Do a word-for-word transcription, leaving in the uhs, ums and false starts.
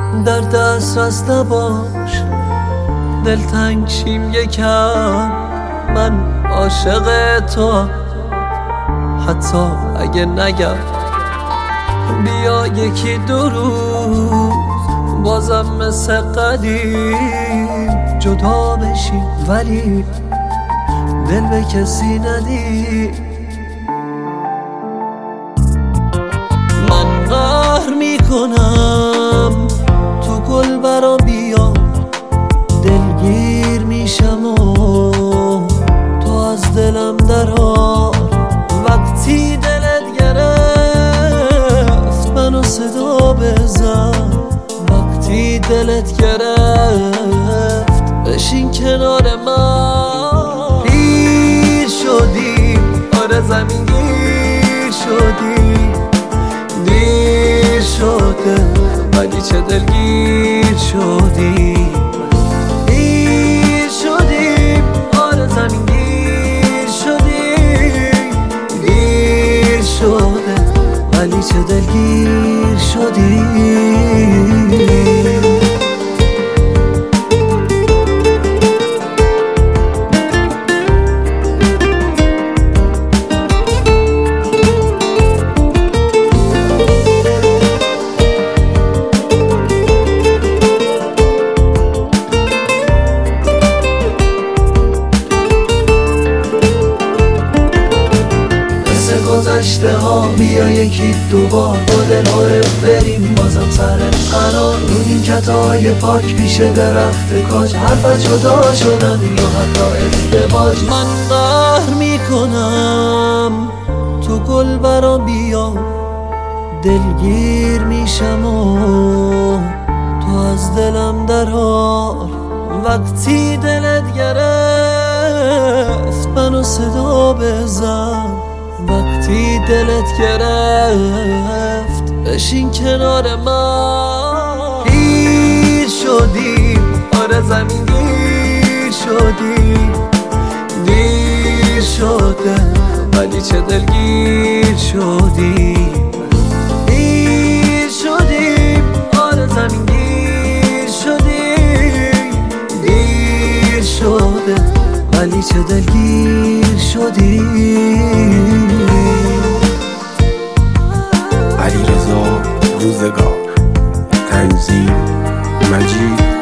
در دسترس نباش، دلتنگ شیم یکم، من عاشق تو. حتی اگه نگم بیا یکی دو روز، بازم مثل قدیم جدا بشیم، ولی دل به کسی ندی. من قهر میکنم تو گل برا بیا، دلگیر میشم و تو از دلم درار. وقتی دلت گرفت منو صدا بزن، وقتی دلت گرفت بشین کنار من. گیر شدیم، آره زمین گیر شدیم، دیر شده ولی چه دلگیر شدیم. دیر شدیم، آره زمین گیر شدیم، دیر شده ولی چه دلگیر شدیم. گذشته ها بیا یکی دوبار با دل‌ها بریم بازم سر قرار. رو این کتای پاک پیش درخت کاج، حرف از جدا شدن یا حتی ازدواج. من قهر میکنم تو گل برا بیا، دلگیر میشم و تو از دلم درار. وقتی دلت گرفت منو صدا بزن، وقتی دلت گرفت بشین کنار من. دیر شدیم، آره زمین گیر شدیم، دیر شده ولی چه دلگیر شدیم. دیر شدیم، آره زمین گیر شدیم، دیر شده ولی چه دلگیر شدیم. علیرضا روزگار، تنظیم مجید